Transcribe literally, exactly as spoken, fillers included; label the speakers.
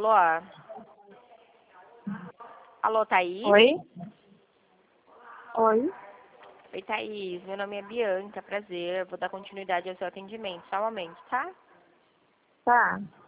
Speaker 1: Alô? Alô, Thaís?
Speaker 2: Oi? Oi?
Speaker 1: Oi, Thaís. Meu nome é Bianca, prazer. Vou dar continuidade ao seu atendimento. Só um momento, tá?
Speaker 2: Tá.